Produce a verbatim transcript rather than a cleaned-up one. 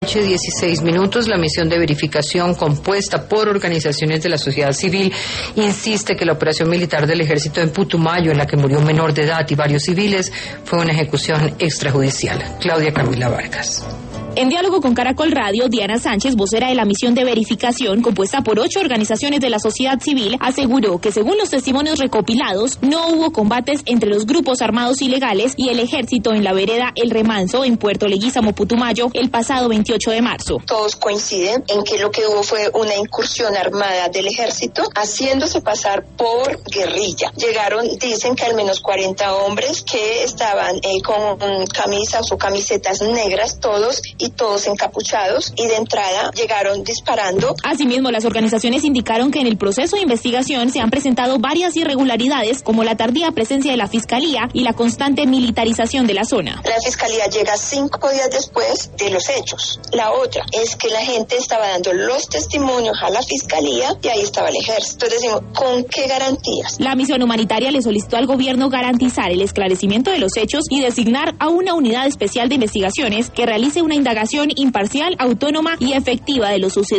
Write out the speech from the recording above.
dieciséis minutos, la misión de verificación compuesta por organizaciones de la sociedad civil insiste que la operación militar del ejército en Putumayo, en la que murió un menor de edad y varios civiles, fue una ejecución extrajudicial. Claudia Camila Vargas. En diálogo con Caracol Radio, Diana Sánchez, vocera de la misión de verificación, compuesta por ocho organizaciones de la sociedad civil, aseguró que según los testimonios recopilados, no hubo combates entre los grupos armados ilegales y el ejército en la vereda El Remanso, en Puerto Leguízamo, Putumayo, el pasado veintiocho de marzo. Todos coinciden en que lo que hubo fue una incursión armada del ejército, haciéndose pasar por guerrilla. Llegaron, dicen que al menos cuarenta hombres que estaban eh, con camisas o camisetas negras, todos, y todos encapuchados, y de entrada llegaron disparando. Asimismo, las organizaciones indicaron que en el proceso de investigación se han presentado varias irregularidades, como la tardía presencia de la Fiscalía y la constante militarización de la zona. La Fiscalía llega cinco días después de los hechos. La otra es que la gente estaba dando los testimonios a la Fiscalía y ahí estaba el ejército. Entonces decimos, ¿con qué garantías? La misión humanitaria le solicitó al gobierno garantizar el esclarecimiento de los hechos y designar a una unidad especial de investigaciones que realice una indagación imparcial, autónoma y efectiva de lo sucedido.